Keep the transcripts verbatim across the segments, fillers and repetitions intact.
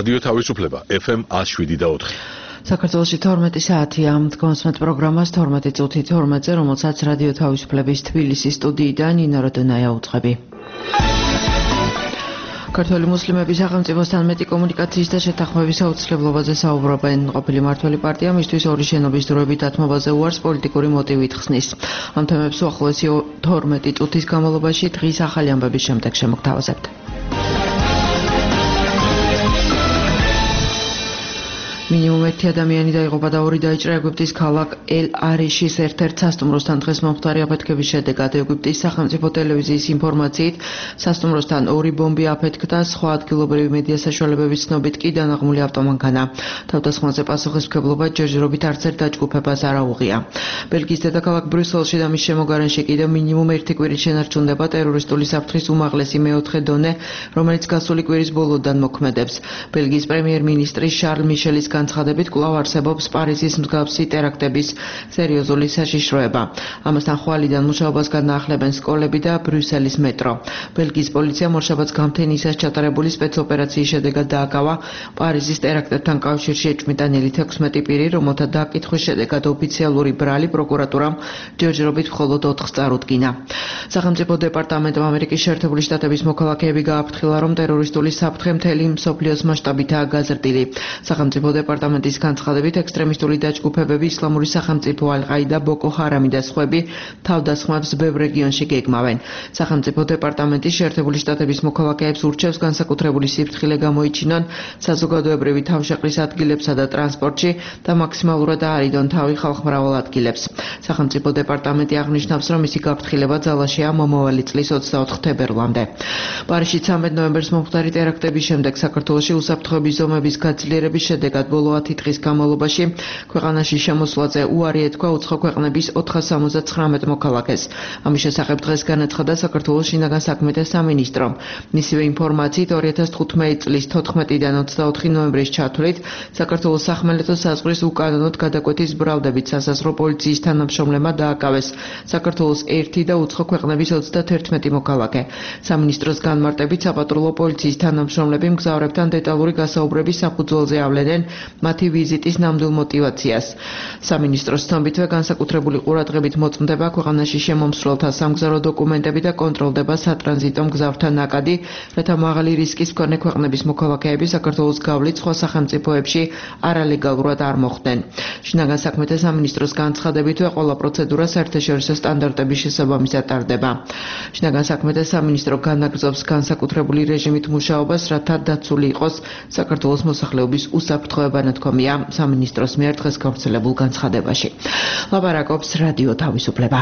რადიო თავისუფლება ეფ ემ one oh seven და four. საქართველოში თორმეტი საათია. კონსმეთ პროგრამას თორმეტი წუთი თორმეტზე, რომელსაც რადიო თავისუფლების თბილისის სტუდიიდან ნინო როდონაია უძღვები. ქართველი მუსლიმები სახელმწიფოსთან მეტი კომუნიკაციის და შეთანხმების აუცილებლობაზე საუბრობენ. ყოფილი მმართველი პარტია მისთვის ორი შენობის დროებით დათმობაზე უარს პოლიტიკური მოტივით ხსნის. ამ თემებს უახლოესი თორმეტი წუთის განმავლობაში დღის ახალი ამბების შემდეგ შემოგთავაზებთ. მინიმუმ ერთი ადამიანი დაიღუპა და ორი დაიჭრა ეგვიპტის ქალაქ ელ-არიშის ერთ-ერთ სასტუმროსთან დღეს მომხდარი აფეთქების შედეგად. ეგვიპტის სახელმწიფო ტელევიზიის ინფორმაციით სასტუმროსთან ორი ბომბი აფეთქდა, სხვა ადგილობრივი მედია საშუალებების ცნობით კი დანაღმული ავტომანქანა. თავდასხმაზე პასუხისმგებლობა ჯერჯერობით არც ერთ დაჯგუფებას არ აუღია. ბელგიის დედაქალაქ ბრიუსელში და მის შემოგარენში კიდევ მინიმუმ ერთი კვირის შენარჩუნდება ტერორისტული საფრთხის უმაღლესი მეოთხე დონე, რომელიც გასული კვირის ბოლოდან მოქმედებს. ბელგიის პრემიერ-მინისტრის შარლ მიშელის განცხადებით კვლავ არსებობს პარიზის მსგავსი ტერაქტების სერიოზული საშიშროება. ამასთან ხვალიდან მუშაობას განაახლებენ სკოლები და ბრიუსელის მეტრო. ბელგიის პოლიციამ ორშაბათს გამთენისას ჩატარებული სპეცოპერაციის შედეგად დააკავა პარიზის ტერაქტებთან კავშირში ეჭვმიტანილი თექვსმეტი პირი, რომელთა დაკითხვის შედეგად ოფიციალური ბრალი პროკურატურამ ჯერჯერობით მხოლოდ ოთხს წარუდგინა. სახელმწიფო დეპარტამენტმა ამერიკის შეერთებული შტატების მოქალაქეები გააფრთხილა, რომ ტერორისტული საფრთხე მთელი მსოფლიოს მასშტაბითაა გაზრდილი. სახელმწიფო დეპარტამენტის განცხადებით ექსტრემისტული დაჯგუფებები ისლამური სახელმწიფო ალ-ყაიდა, ბოკო ჰარამი და სხვები თავდასხმებს ბევრ რეგიონში გეგმავენ. სახელმწიფო დეპარტამენტი შეერთებული შტატების მოქალაქეებს ურჩევს განსაკუთრებული სიფრთხილე გამოიჩინონ საზოგადოებრივი თავშეყრის ადგილებსა და ტრანსპორტში და მაქსიმალურად აარიდონ თავი ხალხმრავალ ადგილებს. სახელმწიფო დეპარტამენტი აღნიშნავს, რომ მისი გაფრთხილება ძალაშია მომავალი წლის ოცდაოთხ თებერვლამდე. პარიზში ცამეტ ნოემბერს მომხდარი ტერაქტების შემდეგ საქართველოში უსაფრთხოების ზომების გაძლიერების შედეგად ბოლო ათი დღის განმავლობაში ქვეყანაში შემოსვლაზე უარი ეთქვა უცხო ქვეყნების ოთხას სამოცდათხრამეტ მოქალაქეს. ამის შესახებ დღეს განაცხადა საქართველოს შინაგან საქმეთა სამინისტრომ. მისივე ინფორმაციით ორი ათას თხუთმეტი წლის თოთხმეტიდან ოცდაოთხი ნოემბრის ჩათვლით საქართველოს სახმელეთო საზღვრის უკანონოდ გადაკვეთის ბრალდებით სასაზღვრო პოლიციის თანამშრომლებმა დააკავეს საქართველოს ერთი და უცხო ქვეყნების ოცდათერთმეტი მოქალაქე. სამინისტროს განმარტებით საპატრულო პოლიციის თანამშრომლები მგზავრებთან დეტალური გასაუბრების საფუძველზე ავლენენ მათი ვიზიტის ნამდვილ მოტივაციას. სამინისტროს ცნობითვე განსაკუთრებული ყურადღებით მოწმდება ქვეყანაში შემომსვლელთა სამგზავრო დოკუმენტები და კონტროლდება სატრანზიტო მგზავრთა ნაკადი, რათა მაღალი რისკის მქონე ქვეყნების მოქალაქეები საქართველოს გავლით სხვა სახელმწიფოებში არალეგალურად არ მოხვდნენ. შინაგან საქმეთა სამინისტროს განცხადებითვე ყველა პროცედურა საერთაშორისო სტანდარტების შესაბამისად ტარდება. შინაგან საქმეთა სამინისტრო განაგრძობს განსაკუთრებული რეჟიმით მუშაობას, რათა დაცული იყოს საქართველოს მოსახლეობის უსაფრთხოება, ნათქვამია სამინისტროს მიერ დღეს გავრცელებულ განცხადებაში. ლაპარაკობს რადიო თავისუფლება.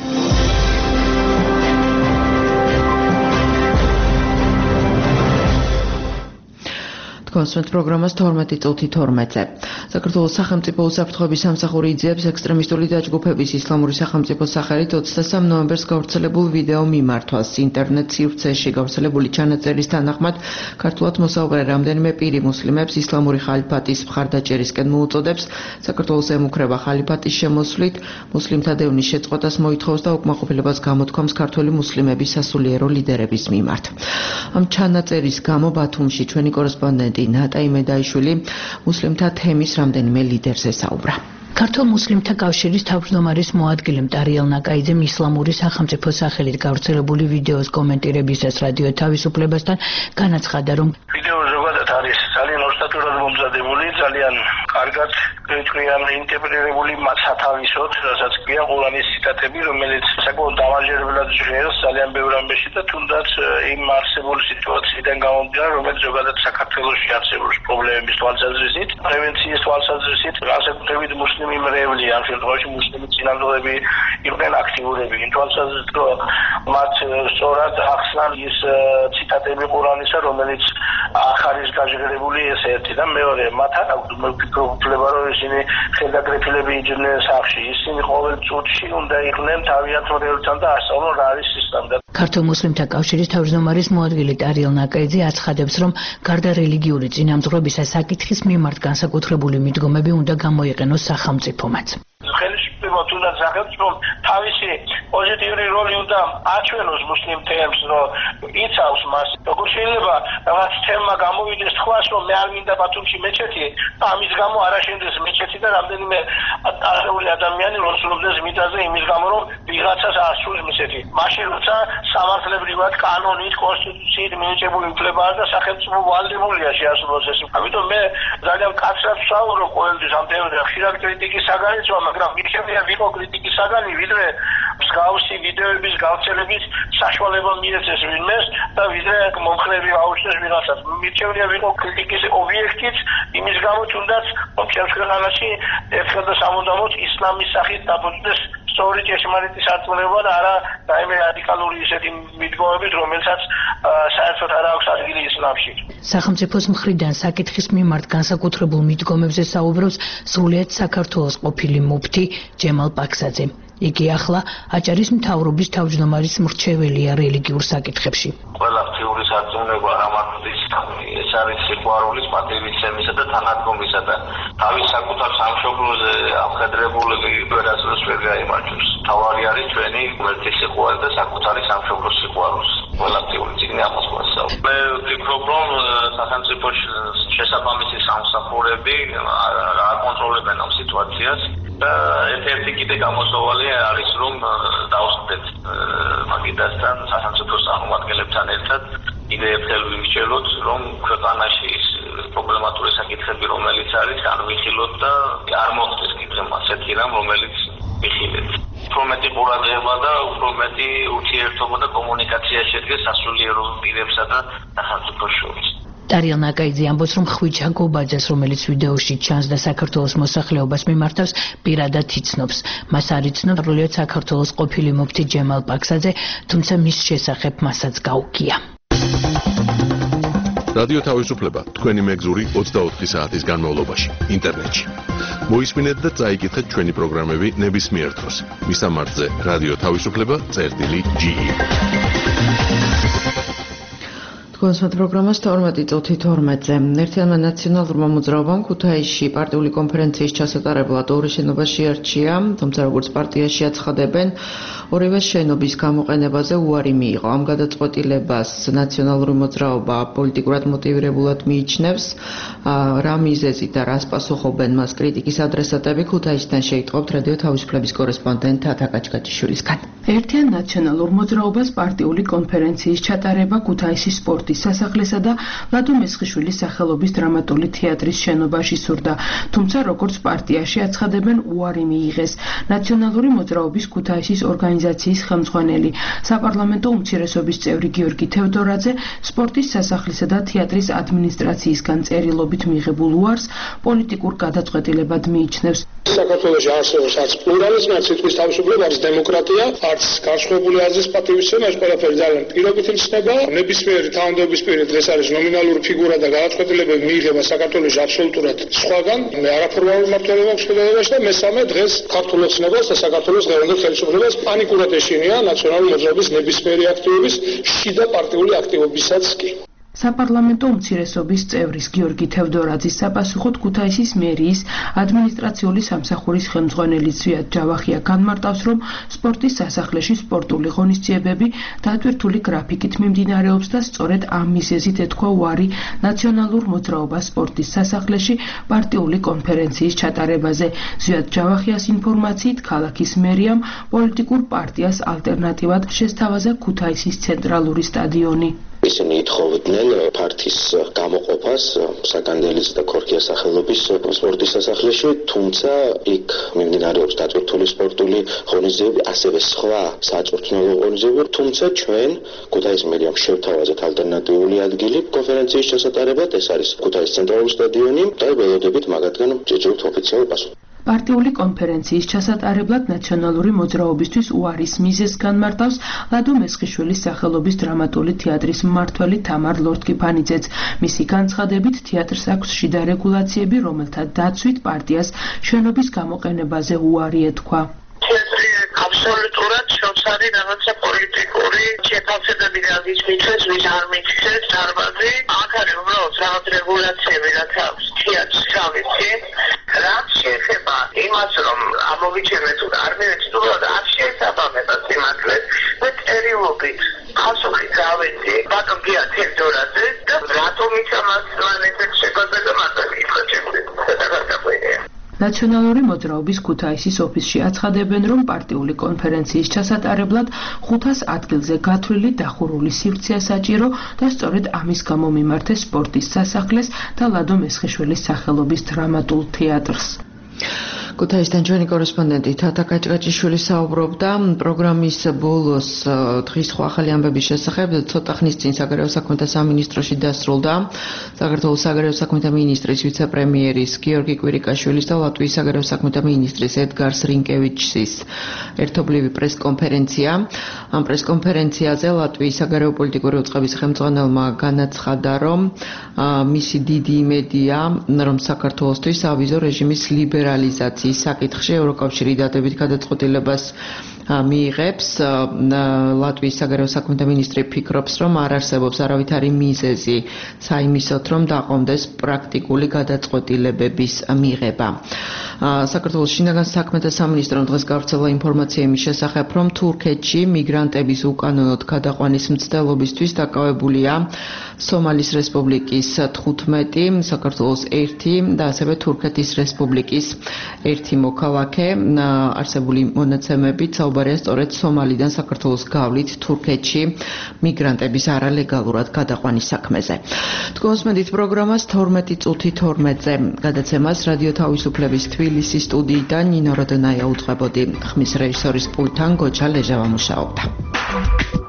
კონსმეთ პროგრამას თორმეტი წუთი თორმეტზე. საქართველოს სახელმწიფო უსაფრთხოების სამსახური იძიებს ექსტრემისტული დაჯგუფების ისლამური სახელმწიფოს სახელით ოცდასამ ნოემბერს გავრცელებულ ვიდეო მიმართვას. ინტერნეტ სივრცეში გავრცელებული ჩანაწერის თანახმად ქართულად მოსაუბრე რამდენიმე პირი მუსლიმებს ისლამური ხალიფატის მხარდაჭერისკენ მოუწოდებს. საქართველოს ემუქრება ხალიფატის შემოსვლით, მუსლიმთა დევნის შეწყვეტას მოითხოვს და უკმაყოფილებას გამოთქვამს ქართველი მუსლიმების სასულიერო ლიდერების მიმართ. ამ ჩანაწერის გამო ბათუმში ჩვენი კორესპონდენტი ნატა იმედაიშვილი მუსლიმთა თემის რამდენიმე ლიდერს ესაუბრა. ქართულ მუსლიმთა კავშირის თავმჯდომარის მოადგილე მტარიელ ნაკაიძემ ისლამური სახელმწიფოს სახელით გავრცელებული ვიდეოს კომენტირებისას რადიო თავისუფლებასთან განაცხადა, რომ ვიდეო ზოგადად არის ძალიან ოსტატურად მომზადებული, ძალიან კარგად ჭრიან ინტერპრეტირებული სათავისოდ, რასაც ქვია ყურანის ციტატები, რომელიც საკმაოდ დამაჯერებლად ჟღერს ძალიან ბევრ ამბეში და თუნდაც იმ არსებული სიტუაციიდან გამომდინარე, რომელიც ზოგადად საქართველოში არსებობს პრობლემების თვალსაზრისით, პრევენციის თვალსაზრისით, განსაკუთრებით მუსლიმი მრევლი, ამ შემთხვევაში მუსლიმი წინამძღოლები იყვნენ აქტიურები. იმ თვალსაზრისით, რომ მათ სწორად ახსნა ის ციტატები ყურანისა, რომელიც ახ არის გაჟღერებული ეს ერთი და მეორე, მათ არ აქვს მოფიქრება, რომ ისინი ხელდაკრეფილები იჯდნენ სახლში. ისინი ყოველ წუთში უნდა იყვნენ თავიანთ მრევლთან და ასწავლონ რა არის ისლამი. ქართულ მუსლიმთა კავშირის თავმჯდომარის მოადგილე ტარიელ ნაკაიძე აცხადებს, რომ გარდა რელიგიური წინამძღვრებისა საკითხის მიმართ განსაკუთრებული მიდგომები უნდა გამოიყენოს სახელმწიფომაც. ხელისუფლება თუნდაც სახელმწიფო თავისი მასი პოზიტიური როლი უნდა აჩვენოს მუსლიმ თემს, რომ იცავს მას. როგორ შეიძლება რაღაც თემა გამოვიდეს თქვას, რომ მე არ მინდა ბათუმში მეჩეთი, ამის გამო არ აშენდეს მეჩეთი და რამდენიმე ათეული ადამიანი ლოცულობდეს მიწაზე იმის გამო, რომ ვიღაცას ასრულებს მისეთი. მაშინ როცა სამართლებრივად კანონით, კონსტიტუციით მინიჭებული უფლებაა და სახელმწიფო ვალდებულია შეასრულოს ეს. ამიტომ მე ძალიან კაცრად ვსაუბრობ ყოველთვის ამ თემაზე, ხშირად კრიტიკის საგანიც ვარ, მაგრამ მიხებია ვიყო კრიტიკის საგანი, ვიდრე მსგავსი ვიდეოების გავრცელების საშუალება მიეცეს ვინმეს და ვიდრე მომხრები აუჩნდეს ვიღაცას. მირჩევნია ვიყო კრიტიკის ობიექტიც, იმის გამო თუნდაც რომ ჩემს ქვეყანაში ერთხელ და სამუდამოდ ისლამის სახით დაბუდეს სწორი ჭეშმარიტი სარწმუნება და არა რაიმე რადიკალური ისეთი მიდგომებით, რომელსაც საერთოდ არ აქვს ადგილი ისლამში. სახელმწიფოს მხრიდან საკითხის მიმართ განსაკუთრებულ მიდგომებზე საუბრობს სრულიად საქართველოს ყოფილი მუფთი ჯემალ პაქსაძე. იგი ახლა აჭარის მთავრობის თავმჯდომარის მრჩეველია რელიგიურ საკითხებში. ყველა ღვთიური სარწმუნება რამართის ეს არის სიყვარულის, პატივისცემისა და თანადგომისა და თავის საკუთარ სამშობლოზე ამხედრებული ვერასდროს ვერ გაიმარჯვებს. თავარი არის ჩვენი ღმერთის სიყვარული და საკუთარი სამშობლოს სიყვარულს. ყველა ღვთიური წიგნი ამას გვასწავლის. მე ვფიქრობ, რომ სახელმწიფოში შესაბამისი სამსახურები არ აკონტროლებენ ამ სიტუაციას. ერთ-ერთი კიდე გამოსავალი არის, რომ დავსწრეთ მაგიდასთან სახელმწიფო წარმომადგენლებთან ერთად კიდე ერთხელ ვიმსჯელოთ, რომ ქვეყანაში ის პრობლემატური საკითხები, რომელიც არის, არ ვიხილოთ და არ მოხდეს კიდევ ასეთი რამ, რომელიც ვიხილეთ. უფრო მეტი ყურადღება და უფრო მეტი ურთიერთობა და კომუნიკაცია შედგეს სასულიერო პირებსა და სახელმწიფოს შორის. ტარიელ ნაკაიძე ამბობს, რომ ხვიჩა გობაძეს, რომელიც ვიდეოში ჩანს და საქართველოს მოსახლეობას მიმართავს, პირადად იცნობს. მას არ იცნობს სრულიად საქართველოს ყოფილი მუფთი ჯემალ პაქსაძე, თუმცა მის შესახებ მასაც გაუგია. რადიო თავისუფლება თქვენი მეგზური ოცდაოთხი საათის განმავლობაში ინტერნეტში. მოისმინეთ და წაიკითხეთ ჩვენი პროგრამები ნებისმიერ დროს. მისამართზე რადიო თავისუფლება წერტილი ჯი ი. კონსულტ პროგრამას თორმეტი წუთი თორმეტზე. ერთიანმა ნაციონალურმა მოძრაობამ ქუთაისში პარტიული კონფერენციის ჩასატარებლად ორი შენობა შეარჩია, თუმცა როგორც პარტიაში აცხადებენ, ორივე შენობის გამოყენებაზე უარი მიიღო. ამ გადაწყვეტილებას ნაციონალური მოძრაობა პოლიტიკურად მოტივირებულად მიიჩნევს. რა მიზეზით და რას პასუხობენ მას კრიტიკის ადრესატები, ქუთაისიდან შეიტყობთ რადიო თავისუფლების კორესპონდენტ თათა კაჩკაჩიშვილისგან. ერთიან ნაციონალურ მოძრაობას პარტიული კონფერენციის ჩატარება ქუთაისის სპორტის სასახლესა და ლადო მესხიშვილის სახელობის დრამატული თეატრის შენობაში სურდა, თუმცა როგორც პარტიაში აცხადებენ, უარი მიიღეს. ნაციონალური მოძრაობის ქუთაისის ორგანიზაციის ხელმძღვანელი, საპარლამენტო უმცირესობის წევრი გიორგი თევდორაძე სპორტის სასახლისა და თეატრის ადმინისტრაციისგან წერილობით მიღებულ უარს პოლიტიკურ გადაწყვეტილებად მიიჩნევს. საქართველოში არსებობს არც პლურალიზმი, არც სიტყვის თავისუფლება, არც დემოკრატია, არც განსხვავებული აზრის პატივისცემა, ეს ყველაფერი ძალიან პირობითი მცნება. ნებისმიერი თანამდებობის პირი დღეს არის ნომინალური ფიგურა და გადაწყვეტილებები მიიღება საქართველოში აბსოლუტურად სხვაგან. მე არაფორმალურ მმართველობა აქვს ხელოვნებაში და მესამე დღეს ქართულ ოცნებას და საქართველოს დღევანდელ ხელისუფლებას პანიკურად ეშინია ნაციონალური მოძრაობის ნებისმიერი აქტივობის შიდა პარტიული აქტივობისაც კი. საპარლამენტო უმცირესობის წევრის გიორგი თევდორაძის საპასუხოდ ქუთაისის მერიის ადმინისტრაციული სამსახურის ხელმძღვანელი ზვიად ჯავახია განმარტავს, რომ სპორტის სასახლეში სპორტული ღონისძიებები დატვირთული გრაფიკით მიმდინარეობს და სწორედ ამ მიზეზით ეთქვა უარი ნაციონალურ მოძრაობას სპორტის სასახლეში პარტიული კონფერენციის ჩატარებაზე. ზვიად ჯავახიას ინფორმაციით, ქალაქის მერიამ პოლიტიკურ პარტიას ალტერნატივად შესთავაზა ქუთაისის ცენტრალური სტადიონი. ისინი ითხოვდნენ ფართის გამოყოფას საგანდელის და ქორქიას სახელობის სპორტის სასახლეში, თუმცა იქ მიმდინარეობს დატვირთული სპორტული ღონისძიებები, ასევე სხვა საწვრთნელო ღონისძიებები, თუმცა ჩვენ ქუთაის მერიამ შევთავაზეთ ალტერნატიული ადგილი კონფერენციის ჩასატარებლად, ეს არის ქუთაის ცენტრალური სტადიონი და ველოდებით მაგათგან ჯეჯობთ ოფიციალურ პასუხს. პარტიული კონფერენციის ჩასატარებლად ნაციონალური მოძრაობისთვის უარის მიზეზს განმარტავს ლადო მესხიშვილის სახელობის დრამატული თეატრის მმართველი თამარ ლორთქიფანიძეც. მისი განცხადებით, თეატრს აქვს შიდა რეგულაციები, რომელთა დაცვით პარტიას შენობის გამოყენებაზე უარი ეთქვა. თეატრი აბსოლუტურად შორსარი რაღაცა პოლიტიკური შეფასებები რაზის მიწეს, ვის არ მიწეს დარბაზი. აქ არის უბრალოდ რაღაც რეგულაციები, რაც აქვს თეატრს თავისი. რაც შეეხება იმას, რომ ამოვიჩენეთ თუ არ მივეცით, უბრალოდ არ შეესაბამება ნაციონალური მოძრაობის ქუთაისის ოფისში აცხადებენ, რომ პარტიული კონფერენციის ჩასატარებლად ხუთას ადგილზე გათვლილი დახურული სივრცეა საჭირო და სწორედ ამის გამო მიმართეს სპორტის სასახლეს და ლადო მესხიშვილის სახელობის დრამატულ თეატრს. ქუთაისთან ჩვენი კორესპონდენტი თათა კაჭკაჭიშვილი საუბრობდა პროგრამის ბოლოს დღის ხო ახალი ამბების შესახებ. ცოტა ხნის წინ საგარეო საქმეთა სამინისტროში დასრულდა საქართველოს საგარეო საქმეთა მინისტრის ვიცე-პრემიერის გიორგი კვირიკაშვილის და ლატვიის საგარეო საქმეთა მინისტრის ედგარ სრინკევიჩის ერთობლივი პრესკონფერენცია. ამ პრესკონფერენციაზე ლატვიის საგარეო პოლიტიკური უწყების ხელმძღვანელმა განაცხადა, რომ მისი დიდი იმედია, რომ საქართველოსთვის ავიზო რეჟიმის ლიბერალიზაცია საკითხში ევროკავშირი დადებით გადაწყვეტილებას მიიღებს. ლატვიის საგარეო საქმეთა მინისტრი ფიქრობს, რომ არ არსებობს არავითარი მიზეზი საიმისოთ, რომ დაყომდეს პრაქტიკული გადაწყვეტილებების მიღება. საქართველოს შინაგან საქმეთა სამინისტრომ დღეს გავრცელა ინფორმაცია იმის შესახებ, რომ თურქეთში მიგრანტების უკანონოდ გადაყვანის მცდელობისთვის დაკავებულია სომალის რესპუბლიკის თხუთმეტი, საქართველოს ერთი და ასევე თურქეთის რესპუბლიკის ერთი მოქალაქე. არსებული მონაცემებით საუბარია სწორედ სომალიდან საქართველოს გავლით თურქეთში მიგრანტების არალეგალურად გადაყვანის საქმეზე. თქვენ მოსმენთ პროგრამას თორმეტი წუთი თორმეტზე. გადაცემას რადიო თავისუფლების თბილისის სტუდიიდან ნინო როდონაია უძღვებოდი. ხმის რეჟისორის პულტთან გოჩა ლეჟავა მუშაობდა.